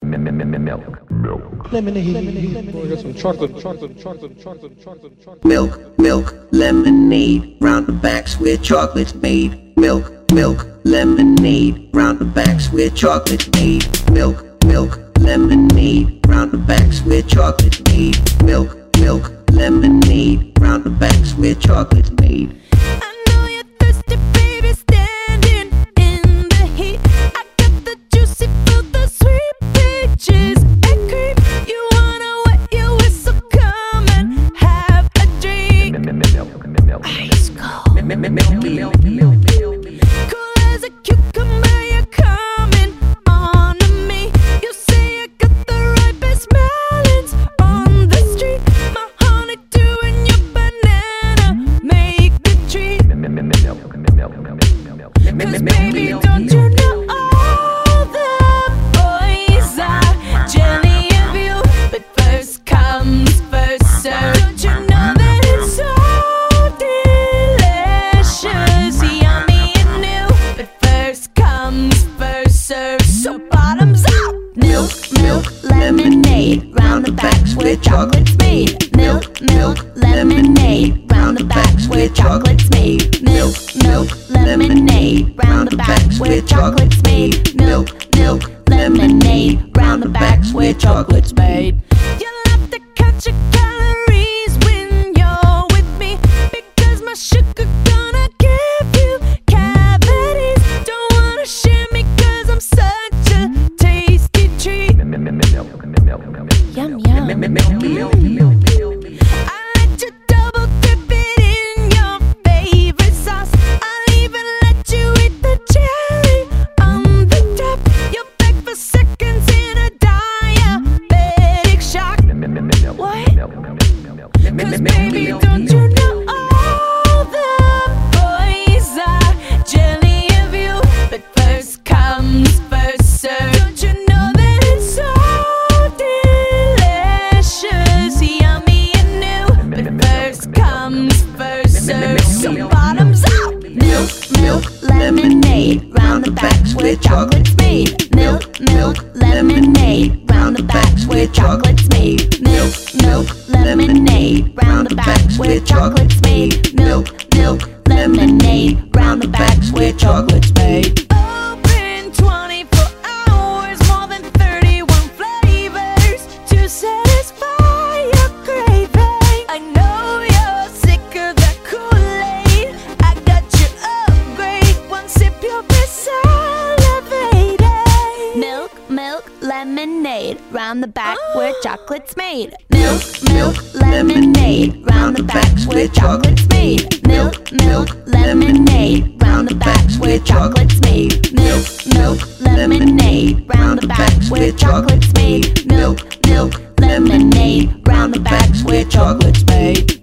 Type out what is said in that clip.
Milk. Lemonade. Oh, I got some chocolate. Milk, lemonade. Round the backs where chocolate's made. Milk, lemonade. Round the backs where chocolate's made. Milk, lemonade. Round the backs where chocolate's made. Milk, lemonade. Round the backs where chocolate's made. Cool as a cucumber, you're coming on to me. You say I got the ripest melons on the street. My honeydew and your banana make the treat. 'Cause baby, don't you know all the boys are jelly of you? But first comes first serve. Don't you know that it's so so bottoms up. Milk, lemonade. Round the backs where chocolate's made. Milk, lemonade. Round the backs where chocolate's made. Milk, lemonade. Round the backs where chocolate's made. Milk, lemonade. Round the backs where chocolate's made. You'll have to count your calories when you're with me, because my sugar gonna give you cavities. Don't wanna share me 'cause I'm such a tasty treat. Yum, yum. I let you double dip it in your favorite sauce. I'll even let you eat the cherry on the top. You'll beg for seconds in a diabetic shock. What? 'Cause baby, don't you know all the boys are jelly of you? But first comes first serve. Don't you know that it's so delicious, yummy and new? But first comes first serve. So bottoms up. Milk, lemonade. Round the backs where chocolate's made. Milk, lemonade. Round the backs where chocolate's made. Milk, lemonade. Round the backs where chocolate's made. Milk, lemonade. Round the backs where chocolate's made. Open 24 hours, more than 31 flavors to satisfy your craving. I know you're sick of that Kool-Aid. I got you upgrade. One sip, you'll be salivating. Milk, lemonade. Round the back where chocolate's made. Milk, lemonade. Round the backs where chocolate's made. Milk, lemonade. Round the backs where chocolate's made. Milk, lemonade. Round the backs where chocolate's made. Milk, lemonade. Round the backs where chocolate's made.